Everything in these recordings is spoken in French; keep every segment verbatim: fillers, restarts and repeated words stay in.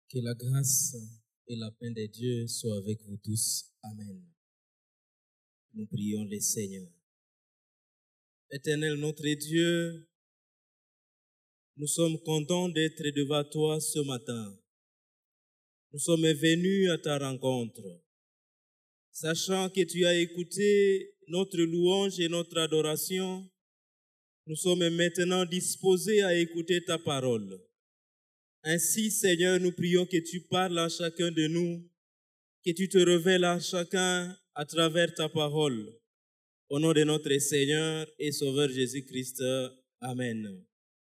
Que la grâce et la paix de Dieu soient avec vous tous. Amen. Nous prions le Seigneur. Éternel notre Dieu, nous sommes contents d'être devant toi ce matin. Nous sommes venus à ta rencontre, sachant que tu as écouté notre louange et notre adoration. Nous sommes maintenant disposés à écouter ta parole. Ainsi, Seigneur, nous prions que tu parles à chacun de nous, que tu te révèles à chacun à travers ta parole. Au nom de notre Seigneur et Sauveur Jésus-Christ. Amen.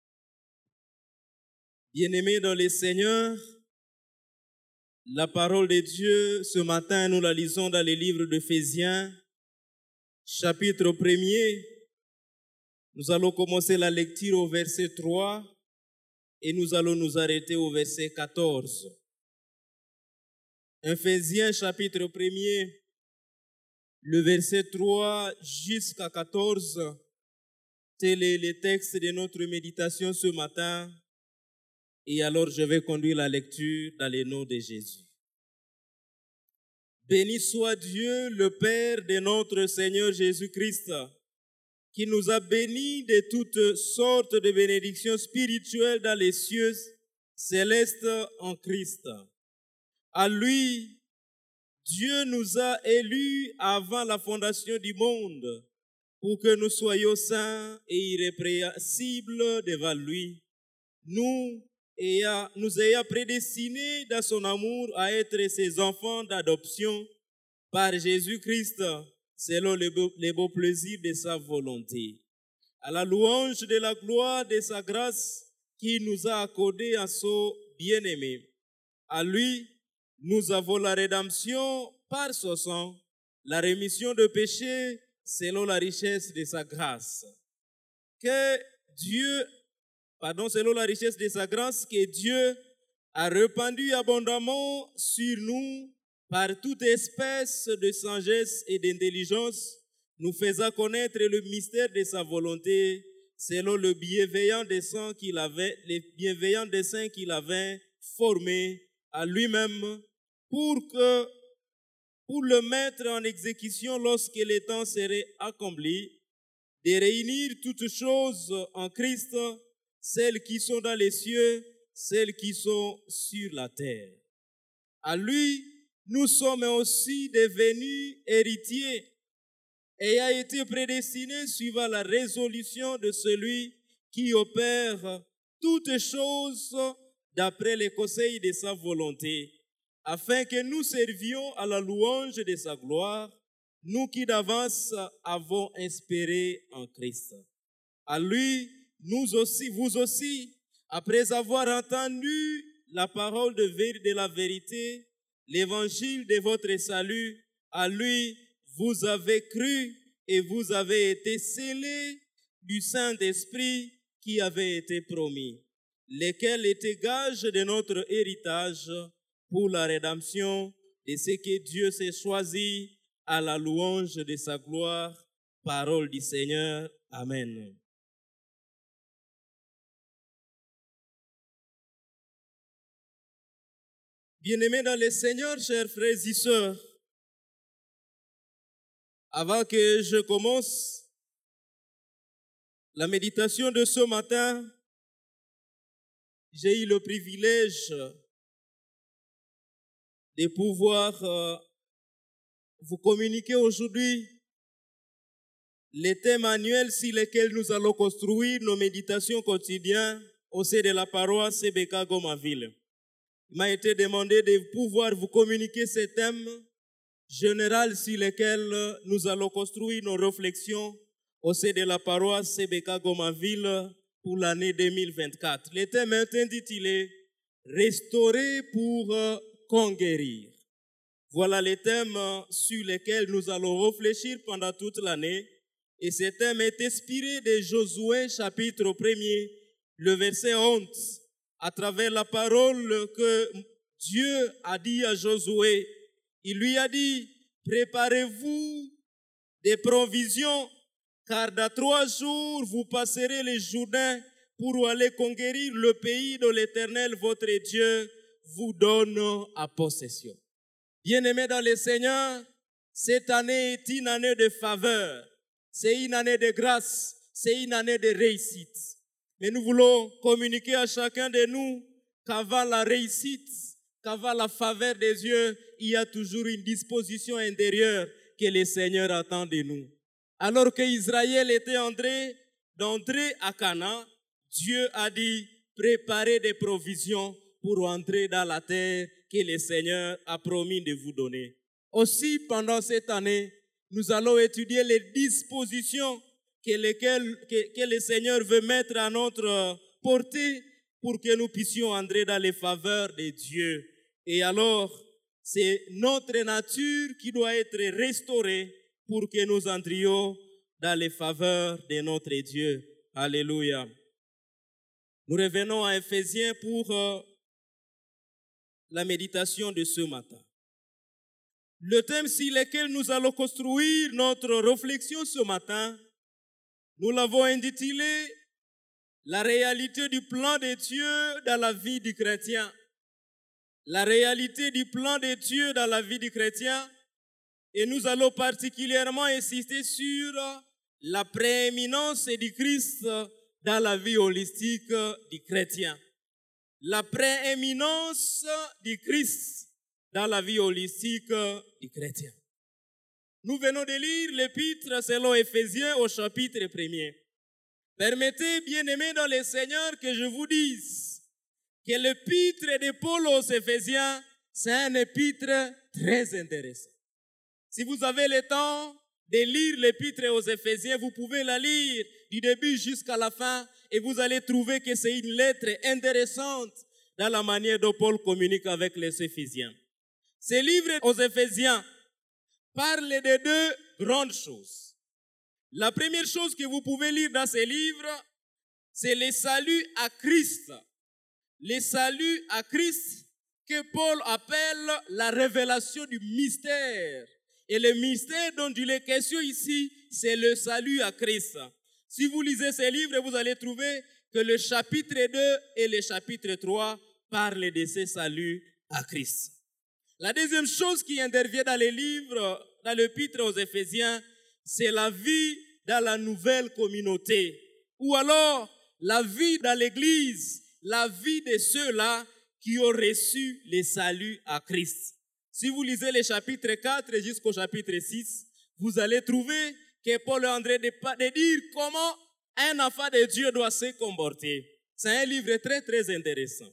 Bien-aimés dans le Seigneur, la parole de Dieu, ce matin, nous la lisons dans le livre d'Éphésiens, chapitre premier. Nous allons commencer la lecture au verset trois et nous allons nous arrêter au verset quatorze. Éphésiens, chapitre premier, le verset trois jusqu'à quatorze, tel est le texte de notre méditation ce matin. Et alors je vais conduire la lecture dans le nom de Jésus. Béni soit Dieu, le Père de notre Seigneur Jésus-Christ, qui nous a bénis de toutes sortes de bénédictions spirituelles dans les cieux célestes en Christ. À lui, Dieu nous a élus avant la fondation du monde pour que nous soyons saints et irrépréhensibles devant lui. Nous, ayant, nous ayant prédestinés dans son amour à être ses enfants d'adoption par Jésus-Christ, selon les beaux, les beaux plaisirs de sa volonté, à la louange de la gloire de sa grâce qui nous a accordé en son bien-aimé. À lui, nous avons la rédemption par son sang, la rémission de péchés selon la richesse de sa grâce. Que Dieu, pardon, selon la richesse de sa grâce, que Dieu a répandu abondamment sur nous par toute espèce de sagesse et d'intelligence, nous faisant connaître le mystère de sa volonté selon le bienveillant dessein qu'il avait, les bienveillants desseins qu'il avait formés à lui-même pour que, pour le mettre en exécution lorsque le temps serait accompli, de réunir toutes choses en Christ, celles qui sont dans les cieux, celles qui sont sur la terre. À lui, nous sommes aussi devenus héritiers, ayant été prédestinés suivant la résolution de celui qui opère toutes choses d'après les conseils de sa volonté, afin que nous servions à la louange de sa gloire, nous qui d'avance avons espéré en Christ. À lui, nous aussi, vous aussi, après avoir entendu la parole de, ver- de la vérité, l'évangile de votre salut, à lui, vous avez cru et vous avez été scellés du Saint-Esprit qui avait été promis, lequel était gage de notre héritage pour la rédemption de ce que Dieu s'est choisi à la louange de sa gloire. Parole du Seigneur. Amen. Bien-aimés dans le Seigneur, chers frères et sœurs, avant que je commence la méditation de ce matin, j'ai eu le privilège de pouvoir euh, vous communiquer aujourd'hui les thèmes annuels sur lesquels nous allons construire nos méditations quotidiennes au sein de la paroisse C B K Gomaville. Il m'a été demandé de pouvoir vous communiquer ces thèmes généraux sur lesquels nous allons construire nos réflexions au sein de la paroisse C B K Gomaville pour l'année deux mille vingt-quatre. Le thème est intitulé « Restaurer pour conquérir ». Voilà les thèmes sur lesquels nous allons réfléchir pendant toute l'année. Et ce thème est inspiré de Josué chapitre premier, le verset onze, à travers la parole que Dieu a dit à Josué. Il lui a dit, préparez-vous des provisions, car dans trois jours, vous passerez les Jourdains pour aller conquérir le pays dont l'Éternel, votre Dieu, vous donne à possession. Bien-aimés dans le Seigneur, cette année est une année de faveur, c'est une année de grâce, c'est une année de réussite. Mais nous voulons communiquer à chacun de nous qu'avant la réussite, qu'avant la faveur des Dieu, il y a toujours une disposition intérieure que le Seigneur attend de nous. Alors qu'Israël était entré d'entrer à Canaan, Dieu a dit préparez des provisions pour entrer dans la terre que le Seigneur a promis de vous donner. Aussi, pendant cette année, nous allons étudier les dispositions que, lesquelles, que, que le Seigneur veut mettre à notre portée pour que nous puissions entrer dans les faveurs de Dieu. Et alors, c'est notre nature qui doit être restaurée pour que nous entrions dans les faveurs de notre Dieu. Alléluia. Nous revenons à Éphésiens pour euh, la méditation de ce matin. Le thème sur lequel nous allons construire notre réflexion ce matin, nous l'avons intitulé « La réalité du plan de Dieu dans la vie du chrétien ». La réalité du plan de Dieu dans la vie du chrétien. Et nous allons particulièrement insister sur la prééminence du Christ dans la vie holistique du chrétien. La prééminence du Christ dans la vie holistique du chrétien. Nous venons de lire l'épître selon Éphésiens au chapitre premier. Permettez, bien-aimés dans le Seigneur, que je vous dise que l'épître de Paul aux Éphésiens, c'est un épître très intéressant. Si vous avez le temps de lire l'épître aux Éphésiens, vous pouvez la lire du début jusqu'à la fin et vous allez trouver que c'est une lettre intéressante dans la manière dont Paul communique avec les Éphésiens. Ce livre aux Éphésiens parle de deux grandes choses. La première chose que vous pouvez lire dans ce livre, c'est le salut à Christ. Le salut à Christ que Paul appelle la révélation du mystère. Et le mystère dont il est question ici, c'est le salut à Christ. Si vous lisez ce livre, vous allez trouver que le chapitre deux et le chapitre trois parlent de ce salut à Christ. La deuxième chose qui intervient dans le livre, dans l'épître aux Éphésiens, c'est la vie dans la nouvelle communauté. Ou alors, la vie dans l'église, la vie de ceux-là qui ont reçu le salut à Christ. Si vous lisez les chapitres quatre jusqu'au chapitre six, vous allez trouver que Paul est en train de, de dire comment un enfant de Dieu doit se comporter. C'est un livre très, très intéressant.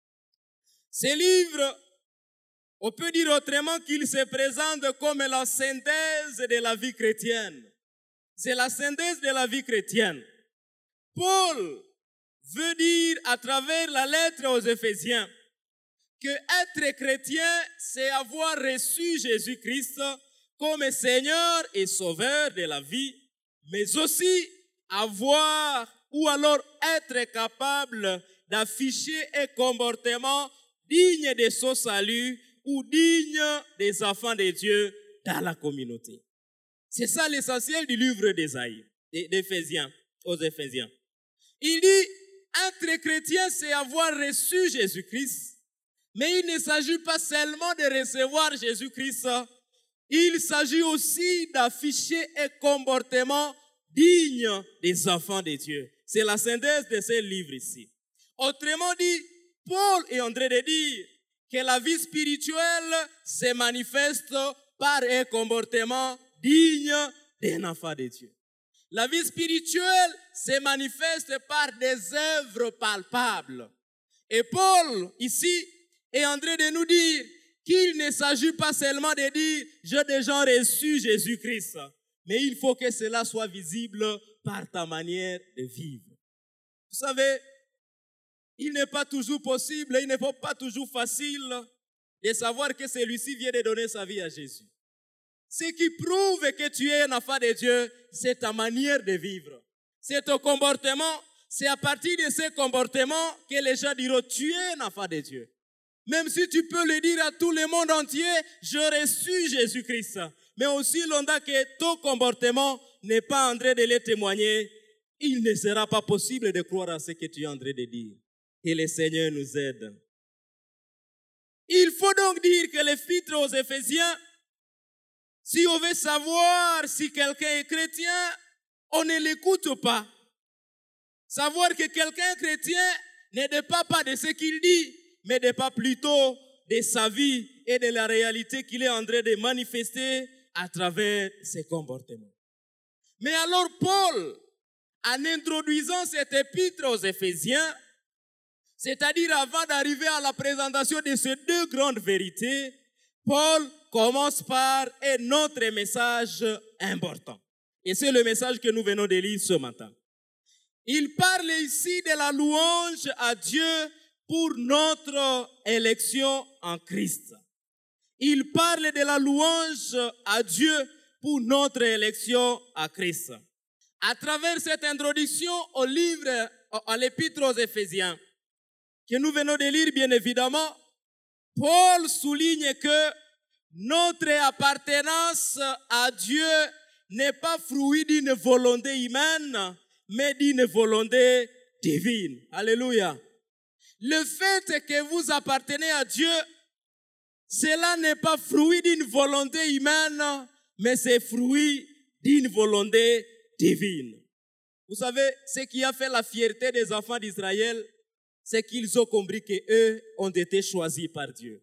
Ce livre, on peut dire autrement qu'il se présente comme la synthèse de la vie chrétienne. C'est la synthèse de la vie chrétienne. Paul veut dire à travers la lettre aux Éphésiens que être chrétien, c'est avoir reçu Jésus-Christ comme Seigneur et Sauveur de la vie, mais aussi avoir ou alors être capable d'afficher un comportement digne de son salut ou digne des enfants de Dieu dans la communauté. C'est ça l'essentiel du livre d'Ésaïe, d'Éphésiens, aux Éphésiens. Il dit, être chrétien, c'est avoir reçu Jésus-Christ. Mais il ne s'agit pas seulement de recevoir Jésus-Christ, il s'agit aussi d'afficher un comportement digne des enfants de Dieu. C'est la synthèse de ce livre ici. Autrement dit, Paul est en train de dire que la vie spirituelle se manifeste par un comportement digne d'un enfant de Dieu. La vie spirituelle se manifeste par des œuvres palpables. Et Paul, ici, est en train de nous dire qu'il ne s'agit pas seulement de dire « j'ai déjà reçu Jésus-Christ », mais il faut que cela soit visible par ta manière de vivre. Vous savez, il n'est pas toujours possible, il n'est pas toujours facile de savoir que celui-ci vient de donner sa vie à Jésus. Ce qui prouve que tu es un enfant de Dieu, c'est ta manière de vivre. C'est ton comportement. C'est à partir de ce comportement que les gens diront, tu es un enfant de Dieu. Même si tu peux le dire à tout le monde entier, je reçus Jésus-Christ. Mais aussi longtemps que ton comportement n'est pas en train de le témoigner, il ne sera pas possible de croire à ce que tu es en train de dire. Que le Seigneur nous aide. Il faut donc dire que l'épître aux Éphésiens, si on veut savoir si quelqu'un est chrétien, on ne l'écoute pas. Savoir que quelqu'un est chrétien ne dépend pas de ce qu'il dit, mais dépend plutôt de sa vie et de la réalité qu'il est en train de manifester à travers ses comportements. Mais alors Paul, en introduisant cette épître aux Éphésiens, c'est-à-dire avant d'arriver à la présentation de ces deux grandes vérités, Paul commence par un autre message important. Et c'est le message que nous venons de lire ce matin. Il parle ici de la louange à Dieu pour notre élection en Christ. Il parle de la louange à Dieu pour notre élection à Christ. À travers cette introduction au livre, à l'épître aux Éphésiens, que nous venons de lire bien évidemment, Paul souligne que notre appartenance à Dieu n'est pas fruit d'une volonté humaine, mais d'une volonté divine. Alléluia. Le fait que vous appartenez à Dieu, cela n'est pas fruit d'une volonté humaine, mais c'est fruit d'une volonté divine. Vous savez, ce qui a fait la fierté des enfants d'Israël, c'est qu'ils ont compris qu'eux ont été choisis par Dieu.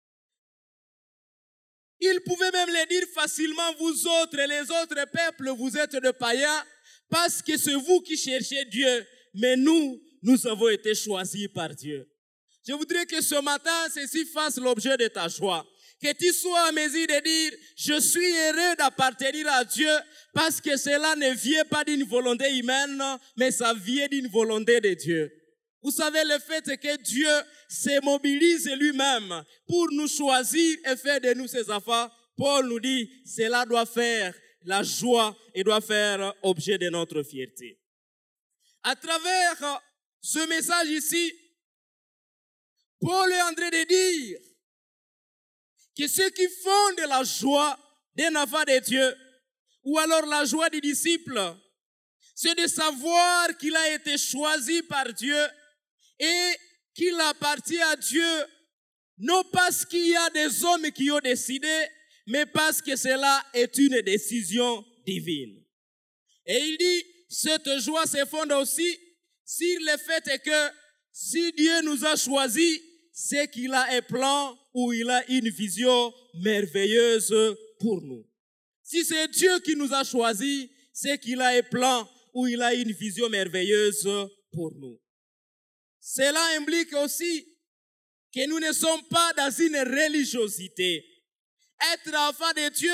Ils pouvaient même le dire facilement, vous autres, les autres peuples, vous êtes de païens, parce que c'est vous qui cherchez Dieu, mais nous, nous avons été choisis par Dieu. Je voudrais que ce matin, ceci fasse l'objet de ta joie. Que tu sois en mesure de dire, je suis heureux d'appartenir à Dieu, parce que cela ne vient pas d'une volonté humaine, mais ça vient d'une volonté de Dieu. Vous savez, le fait que Dieu se mobilise lui-même pour nous choisir et faire de nous ses enfants, Paul nous dit, cela doit faire la joie et doit faire objet de notre fierté. À travers ce message ici, Paul est en train de dire que ceux qui font de la joie d'un enfant de Dieu, ou alors la joie du disciple, c'est de savoir qu'il a été choisi par Dieu et qu'il appartient à Dieu, non parce qu'il y a des hommes qui ont décidé, mais parce que cela est une décision divine. Et il dit, cette joie se fonde aussi sur le fait que si Dieu nous a choisis, c'est qu'il a un plan ou il a une vision merveilleuse pour nous. Si c'est Dieu qui nous a choisis, c'est qu'il a un plan ou il a une vision merveilleuse pour nous. Cela implique aussi que nous ne sommes pas dans une religiosité. Être enfant de Dieu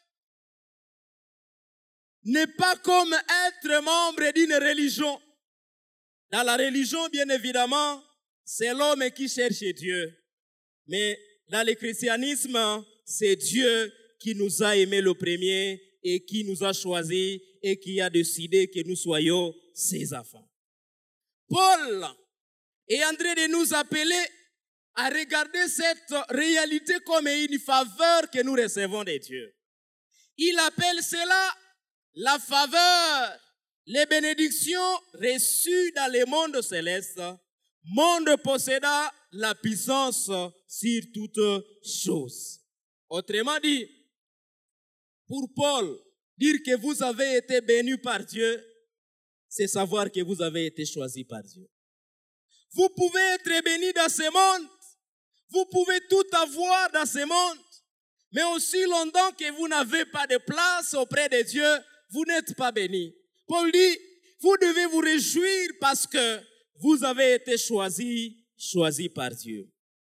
n'est pas comme être membre d'une religion. Dans la religion, bien évidemment, c'est l'homme qui cherche Dieu. Mais dans le christianisme, c'est Dieu qui nous a aimés le premier et qui nous a choisis et qui a décidé que nous soyons ses enfants. Paul est en train de nous appeler à regarder cette réalité comme une faveur que nous recevons de Dieu. Il appelle cela la faveur, les bénédictions reçues dans le monde céleste, monde possédant la puissance sur toutes choses. Autrement dit, pour Paul, dire que vous avez été bénis par Dieu, c'est savoir que vous avez été choisis par Dieu. Vous pouvez être bénis dans ce monde, vous pouvez tout avoir dans ce monde, mais aussi longtemps que vous n'avez pas de place auprès de Dieu, vous n'êtes pas bénis. Paul dit, vous devez vous réjouir parce que vous avez été choisis, choisis par Dieu.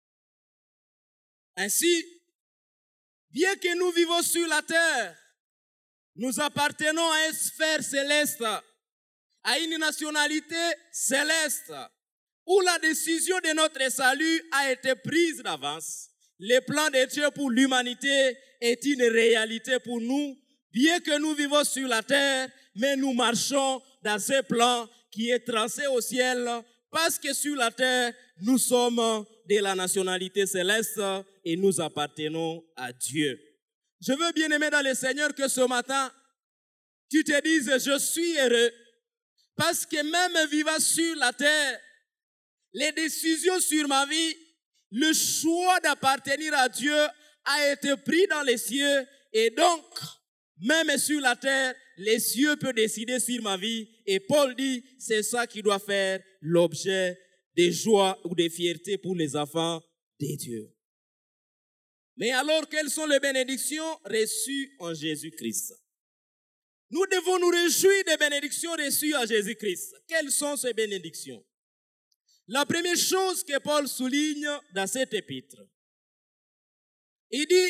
Ainsi, bien que nous vivons sur la terre, nous appartenons à une sphère céleste, à une nationalité céleste, où la décision de notre salut a été prise d'avance. Le plan de Dieu pour l'humanité est une réalité pour nous, bien que nous vivons sur la terre, mais nous marchons dans ce plan qui est tracé au ciel, parce que sur la terre, nous sommes de la nationalité céleste et nous appartenons à Dieu. Je veux bien aimer dans le Seigneur que ce matin, tu te dises, je suis heureux, parce que même vivant sur la terre, les décisions sur ma vie le choix d'appartenir à Dieu a été pris dans les cieux et donc, même sur la terre, les cieux peuvent décider sur ma vie. Et Paul dit, c'est ça qui doit faire l'objet de joie ou de fierté pour les enfants de Dieu. Mais alors, quelles sont les bénédictions reçues en Jésus-Christ? Nous devons nous réjouir des bénédictions reçues en Jésus-Christ. Quelles sont ces bénédictions? La première chose que Paul souligne dans cet épître, il dit,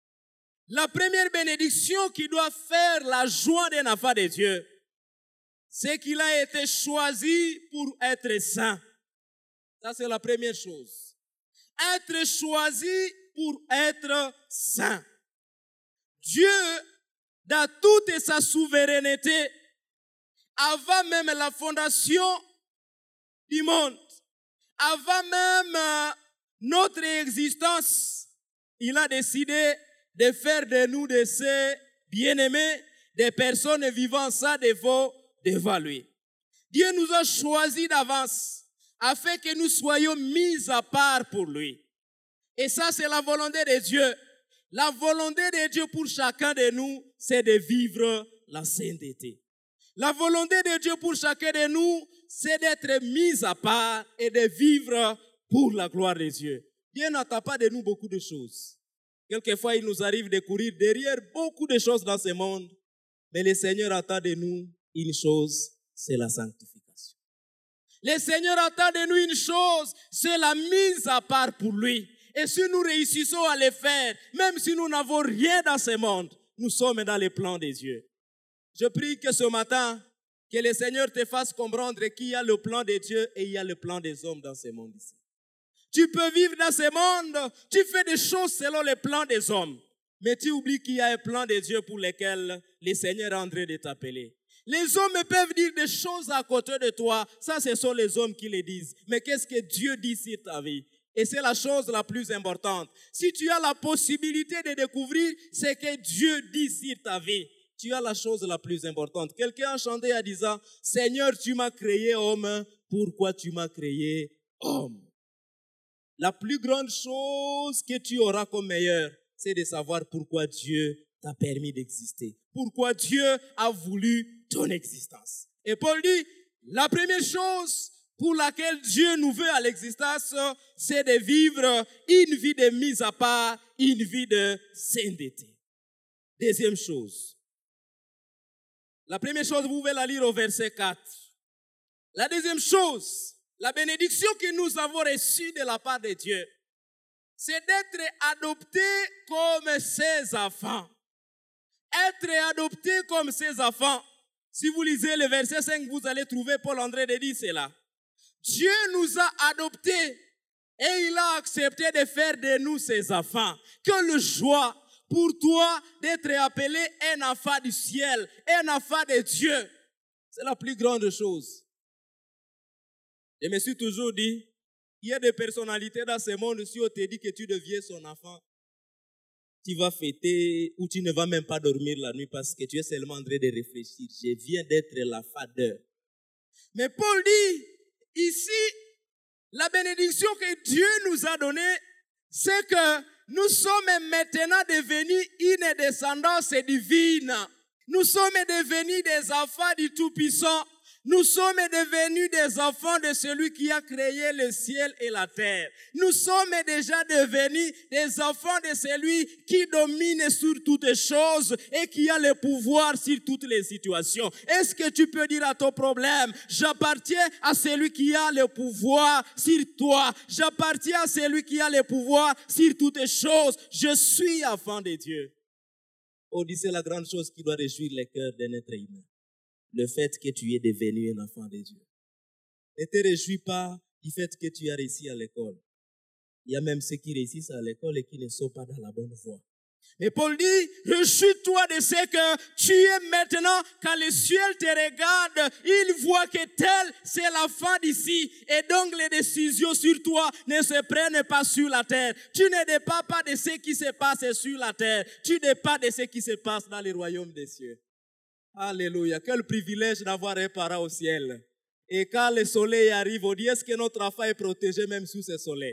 la première bénédiction qui doit faire la joie d'un enfant de Dieu, c'est qu'il a été choisi pour être saint. Ça, c'est la première chose. Être choisi pour être saint. Dieu, dans toute sa souveraineté, avant même la fondation du monde, avant même notre existence, il a décidé de faire de nous de ses bien-aimés, des personnes vivant ça devant, devant lui. Dieu nous a choisis d'avance afin que nous soyons mis à part pour lui. Et ça, c'est la volonté de Dieu. La volonté de Dieu pour chacun de nous, c'est de vivre la sainteté. La volonté de Dieu pour chacun de nous, c'est d'être mis à part et de vivre pour la gloire de Dieu. Dieu n'attend pas de nous beaucoup de choses. Quelquefois, il nous arrive de courir derrière beaucoup de choses dans ce monde, mais le Seigneur attend de nous une chose, c'est la sanctification. Le Seigneur attend de nous une chose, c'est la mise à part pour lui. Et si nous réussissons à le faire, même si nous n'avons rien dans ce monde, nous sommes dans les plans de Dieu. Je prie que ce matin, que le Seigneur te fasse comprendre qu'il y a le plan de Dieu et il y a le plan des hommes dans ce monde ici. Tu peux vivre dans ce monde, tu fais des choses selon les plans des hommes, mais tu oublies qu'il y a un plan de Dieu pour lequel le Seigneur est en train de t'appeler. Les hommes peuvent dire des choses à côté de toi, ça ce sont les hommes qui les disent. Mais qu'est-ce que Dieu dit sur ta vie? Et c'est la chose la plus importante. Si tu as la possibilité de découvrir ce que Dieu dit sur ta vie, tu as la chose la plus importante. Quelqu'un a chanté en disant, Seigneur, tu m'as créé homme, pourquoi tu m'as créé homme? La plus grande chose que tu auras comme meilleur, c'est de savoir pourquoi Dieu t'a permis d'exister. Pourquoi Dieu a voulu ton existence. Et Paul dit, la première chose pour laquelle Dieu nous veut à l'existence, c'est de vivre une vie de mise à part, une vie de sainteté. Deuxième chose. La première chose, vous pouvez la lire au verset quatre. La deuxième chose, la bénédiction que nous avons reçue de la part de Dieu, c'est d'être adoptés comme ses enfants. Être adoptés comme ses enfants. Si vous lisez le verset cinq, vous allez trouver Paul André de dire cela. Dieu nous a adoptés et il a accepté de faire de nous ses enfants. Quelle joie pour toi d'être appelé un enfant du ciel, un enfant de Dieu. C'est la plus grande chose. Je me suis toujours dit, il y a des personnalités dans ce monde, si on te dit que tu deviens son enfant, tu vas fêter ou tu ne vas même pas dormir la nuit parce que tu es seulement en train de réfléchir. Je viens d'être la fadeur. Mais Paul dit, ici, la bénédiction que Dieu nous a donnée, c'est que nous sommes maintenant devenus une descendance divine. Nous sommes devenus des enfants du Tout-Puissant. Nous sommes devenus des enfants de celui qui a créé le ciel et la terre. Nous sommes déjà devenus des enfants de celui qui domine sur toutes choses et qui a le pouvoir sur toutes les situations. Est-ce que tu peux dire à ton problème, j'appartiens à celui qui a le pouvoir sur toi. J'appartiens à celui qui a le pouvoir sur toutes choses. Je suis enfant de Dieu. On dit c'est la grande chose qui doit réjouir le cœur d'un être humain. Le fait que tu es devenu un enfant de Dieu. Ne te réjouis pas du fait que tu as réussi à l'école. Il y a même ceux qui réussissent à l'école et qui ne sont pas dans la bonne voie. Mais Paul dit, réjouis-toi de ce que tu es maintenant, quand le ciel te regarde, il voit que tel, c'est l'enfant d'ici. Et donc les décisions sur toi ne se prennent pas sur la terre. Tu ne dépends pas de ce qui se passe sur la terre. Tu dépends de ce qui se passe dans les royaumes des cieux. Alléluia. Quel privilège d'avoir un parent au ciel. Et quand le soleil arrive, on dit, est-ce que notre enfant est protégé même sous ce soleil?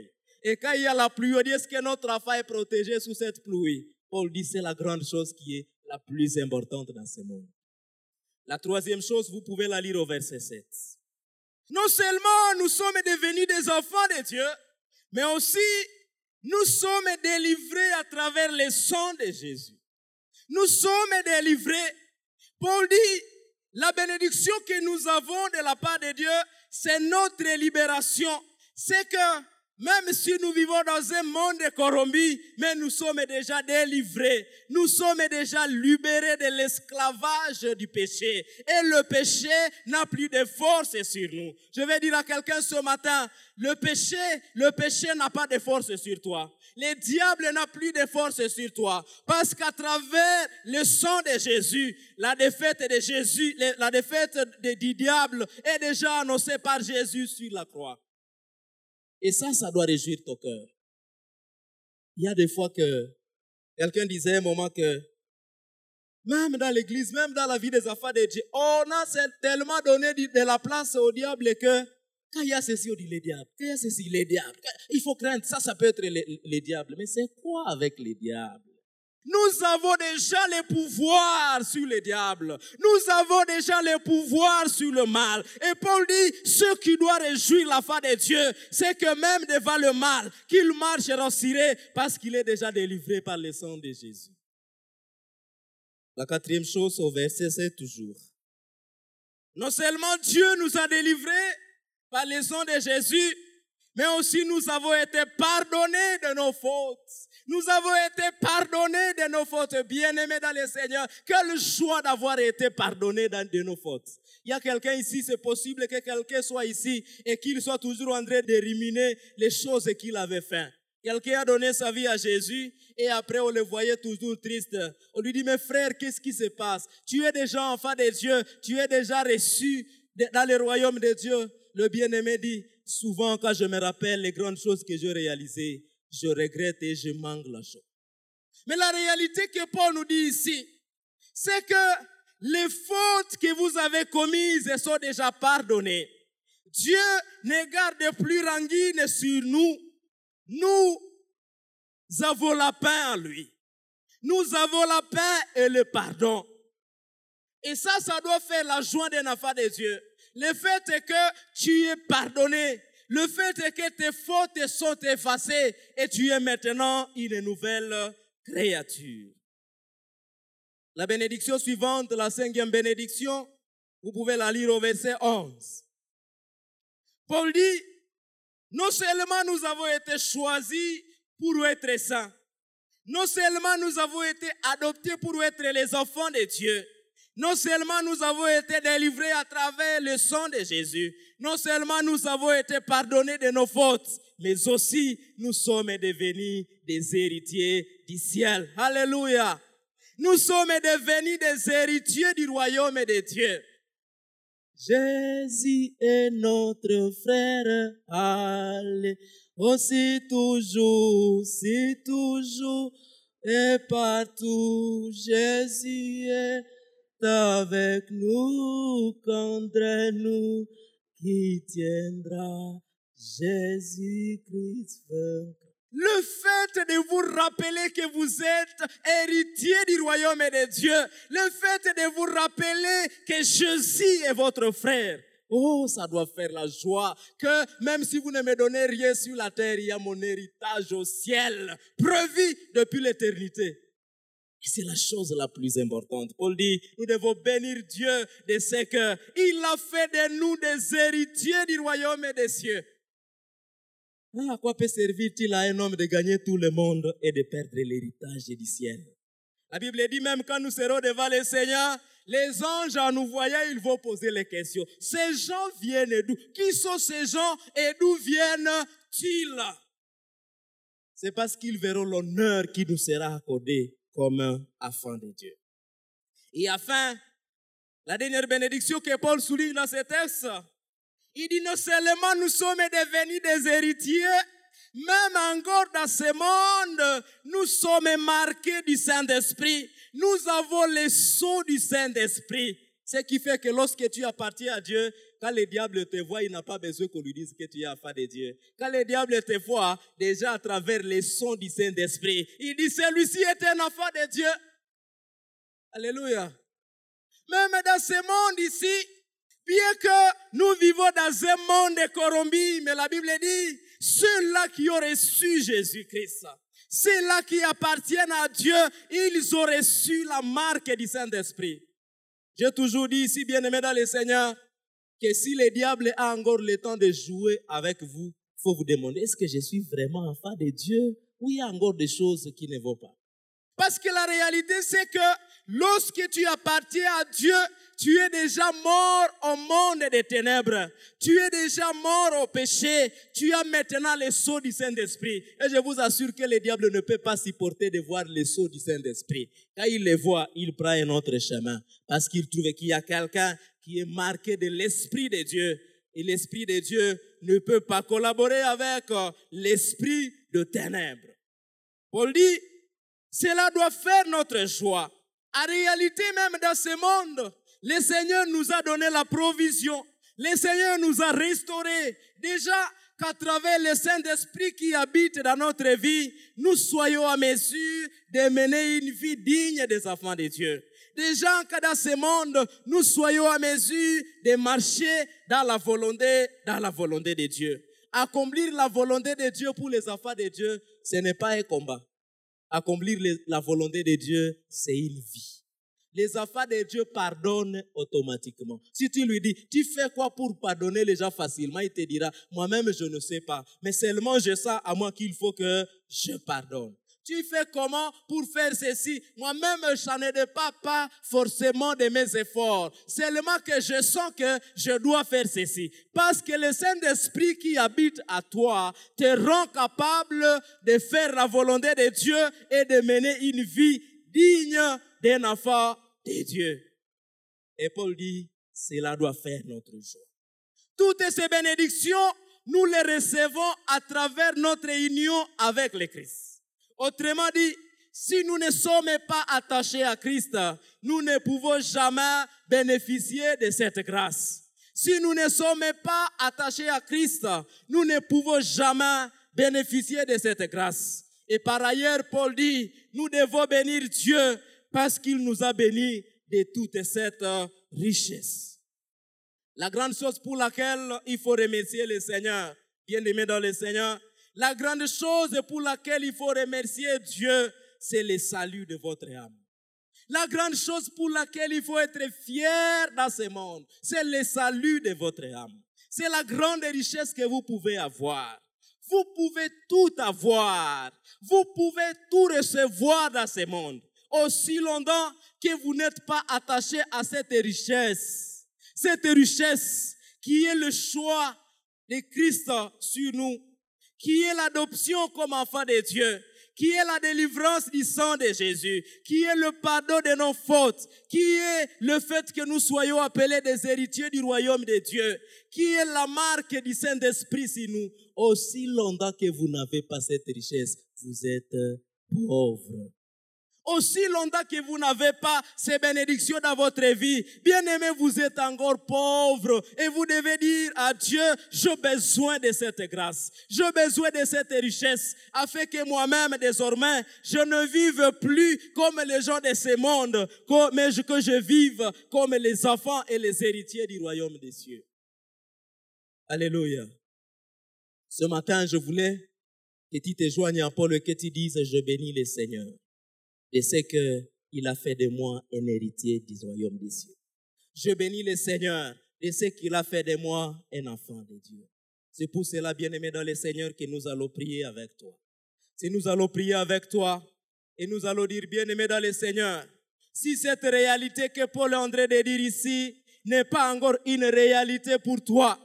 Et quand il y a la pluie, on dit, est-ce que notre enfant est protégé sous cette pluie? Paul dit, c'est la grande chose qui est la plus importante dans ce monde. La troisième chose, vous pouvez la lire au verset sept. Non seulement nous sommes devenus des enfants de Dieu, mais aussi nous sommes délivrés à travers le sang de Jésus. Nous sommes délivrés. Paul dit, la bénédiction que nous avons de la part de Dieu, c'est notre libération. C'est que même si nous vivons dans un monde corrompu, mais nous sommes déjà délivrés. Nous sommes déjà libérés de l'esclavage du péché. Et le péché n'a plus de force sur nous. Je vais dire à quelqu'un ce matin, le péché, le péché n'a pas de force sur toi. Le diable n'a plus de force sur toi. Parce qu'à travers le sang de Jésus, la défaite de Jésus, la défaite du diable est déjà annoncée par Jésus sur la croix. Et ça, ça doit réjouir ton cœur. Il y a des fois que quelqu'un disait à un moment que même dans l'église, même dans la vie des enfants de Dieu, on a tellement donné de la place au diable que quand il y a ceci, on dit les diables. Quand il y a ceci, les diables. Il faut craindre, ça, ça peut être les, les diables. Mais c'est quoi avec les diables? Nous avons déjà les pouvoirs sur les diables. Nous avons déjà les pouvoirs sur le mal. Et Paul dit, ce qui doit réjouir la foi de Dieu, c'est que même devant le mal, qu'il marche retiré parce qu'il est déjà délivré par le sang de Jésus. La quatrième chose au verset sept toujours. Non seulement Dieu nous a délivrés par le sang de Jésus, mais aussi nous avons été pardonnés de nos fautes. Nous avons été pardonnés de nos fautes, bien-aimés dans le Seigneur. Quelle joie d'avoir été pardonnés de nos fautes. Il y a quelqu'un ici, c'est possible que quelqu'un soit ici et qu'il soit toujours en train de ruminer les choses qu'il avait faites. Quelqu'un a donné sa vie à Jésus et après on le voyait toujours triste. On lui dit, mais frère, qu'est-ce qui se passe? Tu es déjà enfant de Dieu, tu es déjà reçu dans le royaume de Dieu. Le bien-aimé dit, souvent quand je me rappelle les grandes choses que j'ai réalisées, je regrette et je manque la chose. Mais la réalité que Paul nous dit ici, c'est que les fautes que vous avez commises sont déjà pardonnées. Dieu ne garde plus rancune sur nous. Nous avons la paix en lui. Nous avons la paix et le pardon. Et ça, ça doit faire la joie d'un enfant de Dieu. Le fait est que tu es pardonné. Le fait est que tes fautes sont effacées et tu es maintenant une nouvelle créature. La bénédiction suivante, la cinquième bénédiction, vous pouvez la lire au verset onze. Paul dit, non seulement nous avons été choisis pour être saints, non seulement nous avons été adoptés pour être les enfants de Dieu, non seulement nous avons été délivrés à travers le sang de Jésus, non seulement nous avons été pardonnés de nos fautes, mais aussi nous sommes devenus des héritiers du ciel. Alléluia. Nous sommes devenus des héritiers du royaume de Dieu. Jésus est notre frère. Allez, aussi toujours, si toujours et partout, Jésus est avec nous, contre nous, qui tiendra Jésus-Christ vainqueur. Le fait de vous rappeler que vous êtes héritier du royaume de Dieu, le fait de vous rappeler que Jésus est votre frère, oh, ça doit faire la joie que même si vous ne me donnez rien sur la terre, il y a mon héritage au ciel, prévu depuis l'éternité. Et c'est la chose la plus importante. Paul dit, nous devons bénir Dieu de ce qu'il a fait de nous des héritiers du royaume des cieux. À quoi peut servir-il à un homme de gagner tout le monde et de perdre l'héritage du ciel? La Bible dit même quand nous serons devant le Seigneur, les anges en nous voyant, ils vont poser les questions. Ces gens viennent d'où? Qui sont ces gens et d'où viennent-ils? C'est parce qu'ils verront l'honneur qui nous sera accordé comme enfant de Dieu. Et enfin, la dernière bénédiction que Paul souligne dans ce texte, il dit non seulement nous sommes devenus des héritiers, même encore dans ce monde, nous sommes marqués du Saint-Esprit. Nous avons le sceau du Saint-Esprit. Ce qui fait que lorsque tu appartiens à Dieu, quand le diable te voit, il n'a pas besoin qu'on lui dise que tu es enfant de Dieu. Quand le diable te voit, déjà à travers les sons du Saint-Esprit, il dit, celui-ci est un enfant de Dieu. Alléluia. Même dans ce monde ici, bien que nous vivons dans un monde corrompu, mais la Bible dit, ceux-là qui ont reçu Jésus-Christ, ceux-là qui appartiennent à Dieu, ils ont reçu la marque du Saint-Esprit. J'ai toujours dit ici, bien-aimés dans le Seigneur, que si le diable a encore le temps de jouer avec vous, il faut vous demander, est-ce que je suis vraiment enfant de Dieu ou il y a encore des choses qui ne vont pas? Parce que la réalité, c'est que lorsque tu appartiens à Dieu, tu es déjà mort au monde des ténèbres. Tu es déjà mort au péché. Tu as maintenant le sceau du Saint-Esprit. Et je vous assure que le diable ne peut pas supporter de voir le sceau du Saint-Esprit. Quand il le voit, il prend un autre chemin. Parce qu'il trouve qu'il y a quelqu'un qui est marqué de l'Esprit de Dieu. Et l'Esprit de Dieu ne peut pas collaborer avec l'Esprit de ténèbres. Paul dit, cela doit faire notre joie. En réalité, même dans ce monde, le Seigneur nous a donné la provision. Le Seigneur nous a restaurés. Déjà, qu'à travers le Saint-Esprit qui habite dans notre vie, nous soyons à mesure de mener une vie digne des enfants de Dieu. Déjà, que dans ce monde, nous soyons à mesure de marcher dans la volonté, dans la volonté de Dieu. Accomplir la volonté de Dieu pour les enfants de Dieu, ce n'est pas un combat. Accomplir la volonté de Dieu, c'est une vie. Les enfants de Dieu pardonnent automatiquement. Si tu lui dis, tu fais quoi pour pardonner les gens facilement, il te dira, moi-même je ne sais pas, mais seulement je sens à moi qu'il faut que je pardonne. Tu fais comment pour faire ceci? Moi-même, je n'en ai pas, pas forcément de mes efforts. Seulement que je sens que je dois faire ceci. Parce que le Saint-Esprit qui habite à toi te rend capable de faire la volonté de Dieu et de mener une vie digne d'un enfant de Dieu. Et Paul dit, cela doit faire notre joie. Toutes ces bénédictions, nous les recevons à travers notre union avec le Christ. Autrement dit, si nous ne sommes pas attachés à Christ, nous ne pouvons jamais bénéficier de cette grâce. Si nous ne sommes pas attachés à Christ, nous ne pouvons jamais bénéficier de cette grâce. Et par ailleurs, Paul dit, nous devons bénir Dieu parce qu'il nous a bénis de toute cette richesse. La grande chose pour laquelle il faut remercier le Seigneur, bien-aimé dans le Seigneur, la grande chose pour laquelle il faut remercier Dieu, c'est le salut de votre âme. La grande chose pour laquelle il faut être fier dans ce monde, c'est le salut de votre âme. C'est la grande richesse que vous pouvez avoir. Vous pouvez tout avoir. Vous pouvez tout recevoir dans ce monde. Aussi longtemps que vous n'êtes pas attaché à cette richesse. Cette richesse qui est le choix de Christ sur nous. Qui est l'adoption comme enfant de Dieu, qui est la délivrance du sang de Jésus, qui est le pardon de nos fautes, qui est le fait que nous soyons appelés des héritiers du royaume de Dieu, qui est la marque du Saint-Esprit sur nous. Aussi longtemps que vous n'avez pas cette richesse, vous êtes pauvres. Aussi longtemps que vous n'avez pas ces bénédictions dans votre vie, bien aimé, vous êtes encore pauvre. Et vous devez dire à Dieu, j'ai besoin de cette grâce. J'ai besoin de cette richesse, afin que moi-même, désormais, je ne vive plus comme les gens de ce monde, mais que je vive comme les enfants et les héritiers du royaume des cieux. Alléluia. Ce matin, je voulais que tu te joignes à Paul et que tu dises, je bénis le Seigneur. Et c'est qu'il a fait de moi un héritier du royaume des cieux. Je bénis le Seigneur et c'est qu'il a fait de moi un enfant de Dieu. C'est pour cela, bien-aimé dans le Seigneur, que nous allons prier avec toi. Si nous allons prier avec toi et nous allons dire, bien-aimé dans le Seigneur, si cette réalité que Paul est en train de dire ici n'est pas encore une réalité pour toi,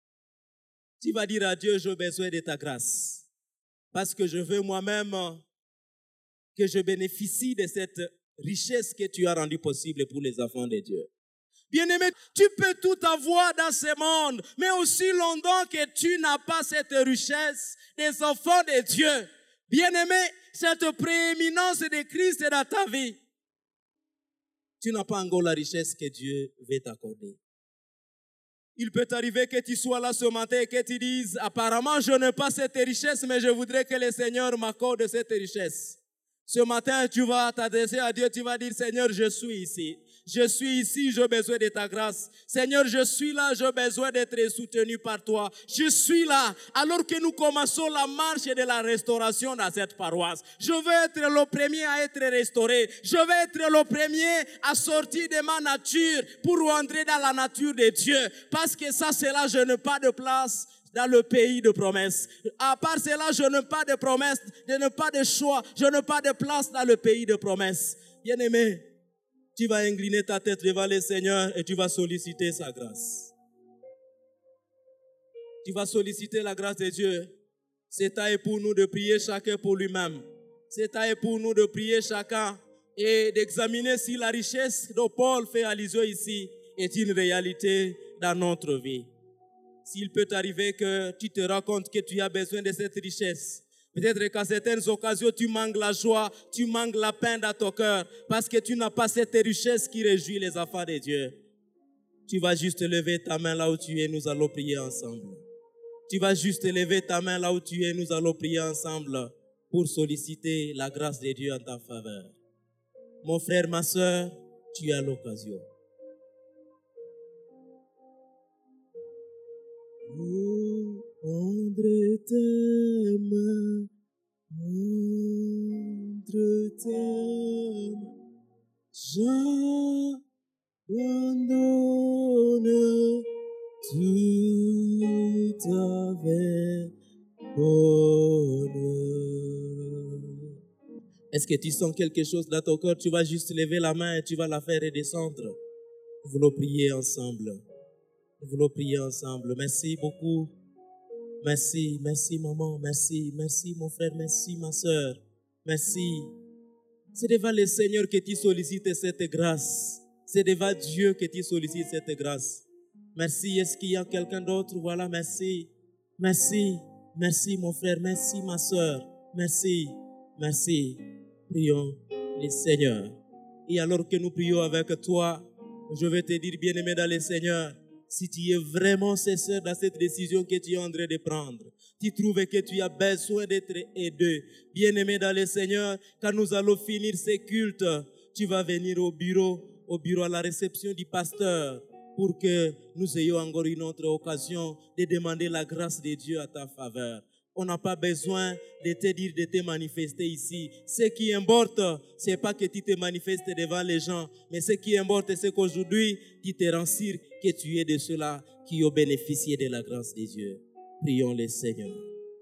tu vas dire à Dieu, j'ai besoin de ta grâce. Parce que je veux moi-même que je bénéficie de cette richesse que tu as rendue possible pour les enfants de Dieu. Bien-aimé, tu peux tout avoir dans ce monde, mais aussi longtemps que tu n'as pas cette richesse des enfants de Dieu. Bien-aimé, cette prééminence de Christ est dans ta vie. tu n'as pas encore la richesse que Dieu veut t'accorder. Il peut arriver que tu sois là ce matin et que tu dises, apparemment je n'ai pas cette richesse, mais je voudrais que le Seigneur m'accorde cette richesse. Ce matin, tu vas t'adresser à Dieu, tu vas dire, Seigneur, je suis ici. Je suis ici, j'ai besoin de ta grâce. Seigneur, je suis là, j'ai besoin d'être soutenu par toi. Je suis là, alors que nous commençons la marche de la restauration dans cette paroisse. Je veux être le premier à être restauré. Je veux être le premier à sortir de ma nature pour rentrer dans la nature de Dieu. Parce que ça, c'est là, je n'ai pas de place dans le pays de promesses. À part cela, je n'ai pas de promesses, je n'ai pas de choix, je n'ai pas de place dans le pays de promesses. Bien-aimé, tu vas incliner ta tête devant le Seigneur et tu vas solliciter sa grâce. Tu vas solliciter la grâce de Dieu. C'est à pour nous de prier chacun pour lui-même. C'est à pour nous de prier chacun et d'examiner si la richesse dont Paul fait allusion ici est une réalité dans notre vie. S'il peut arriver que tu te rends compte que tu as besoin de cette richesse, peut-être qu'à certaines occasions, tu manques la joie, tu manques la peine dans ton cœur, parce que tu n'as pas cette richesse qui réjouit les enfants de Dieu. Tu vas juste lever ta main là où tu es, nous allons prier ensemble. Tu vas juste lever ta main là où tu es, nous allons prier ensemble pour solliciter la grâce de Dieu en ta faveur. Mon frère, ma soeur, tu as l'occasion. Oh, entre tes mains, entre tes mains, j'abandonne tout avec bonheur. Est-ce que tu sens quelque chose dans ton cœur? Tu vas juste lever la main et tu vas la faire redescendre. Nous voulons prier ensemble. Nous voulons prier ensemble. Merci beaucoup. Merci, merci maman, merci, merci mon frère, merci ma soeur. Merci. C'est devant le Seigneur que tu sollicites cette grâce. C'est devant Dieu que tu sollicites cette grâce. Merci. Est-ce qu'il y a quelqu'un d'autre? Voilà, merci. Merci, merci mon frère, merci ma soeur. Merci, merci. Prions le Seigneur. Et alors que nous prions avec toi, je vais te dire, bien-aimé dans le Seigneur, si tu es vraiment sincère dans cette décision que tu es en train de prendre, tu trouves que tu as besoin d'être aidé, bien-aimé dans le Seigneur, quand nous allons finir ces cultes, tu vas venir au bureau, au bureau à la réception du pasteur, pour que nous ayons encore une autre occasion de demander la grâce de Dieu à ta faveur. On n'a pas besoin de te dire de te manifester ici. Ce qui importe, ce n'est pas que tu te manifestes devant les gens, mais ce qui importe, c'est qu'aujourd'hui, tu te rends sûr que tu es de ceux-là qui ont bénéficié de la grâce de Dieu. Prions le Seigneur.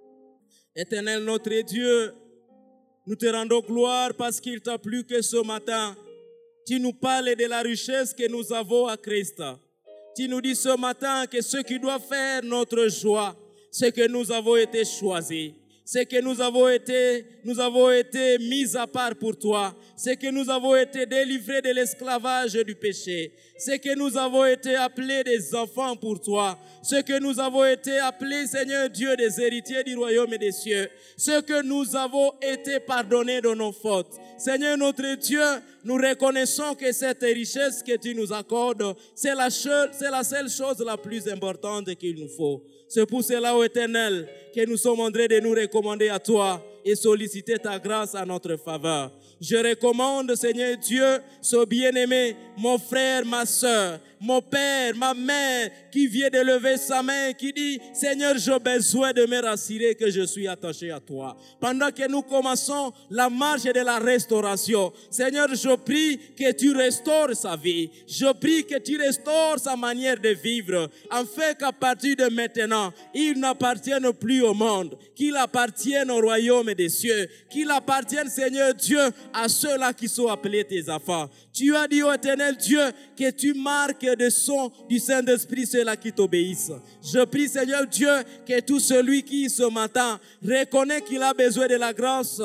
Éternel notre Dieu, nous te rendons gloire parce qu'il t'a plu que ce matin, tu nous parles de la richesse que nous avons à Christ. Tu nous dis ce matin que ce qui doit faire notre joie, c'est que nous avons été choisis, c'est que nous avons été, nous avons été mis à part pour toi, c'est que nous avons été délivrés de l'esclavage du péché, c'est que nous avons été appelés des enfants pour toi, c'est que nous avons été appelés, Seigneur Dieu, des héritiers du royaume et des cieux, c'est que nous avons été pardonnés de nos fautes. Seigneur notre Dieu, nous reconnaissons que cette richesse que tu nous accordes, c'est la, seule, c'est la seule chose la plus importante qu'il nous faut. C'est pour cela, ô Éternel, que nous sommes en train de nous recommander à toi et solliciter ta grâce à notre faveur. Je recommande, Seigneur Dieu, ce bien-aimé, mon frère, ma soeur, mon père, ma mère, qui vient de lever sa main, qui dit, Seigneur, j'ai besoin de me rassurer que je suis attaché à toi. Pendant que nous commençons la marche de la restauration, Seigneur, je prie que tu restaures sa vie. Je prie que tu restaures sa manière de vivre, afin qu'à partir de maintenant, il n'appartienne plus au monde, qu'il appartienne au royaume des cieux, qu'il appartienne, Seigneur Dieu, à ceux-là qui sont appelés tes enfants. Tu as dit, ô Éternel Dieu, que tu marques de son du Saint-Esprit ceux-là qui t'obéissent. Je prie, Seigneur Dieu, que tout celui qui, ce matin, reconnaît qu'il a besoin de la grâce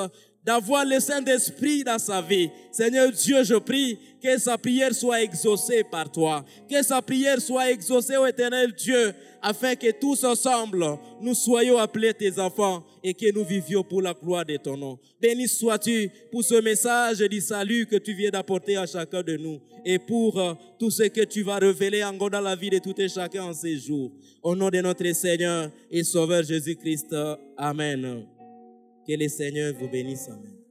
d'avoir le Saint-Esprit dans sa vie. Seigneur Dieu, je prie que sa prière soit exaucée par toi, que sa prière soit exaucée au Éternel Dieu, afin que tous ensemble, nous soyons appelés tes enfants et que nous vivions pour la gloire de ton nom. Béni sois-tu pour ce message du salut que tu viens d'apporter à chacun de nous et pour uh, tout ce que tu vas révéler encore dans la vie de tout et chacun en ces jours. Au nom de notre Seigneur et Sauveur Jésus-Christ, Amen. Que le Seigneur vous bénisse. Amen.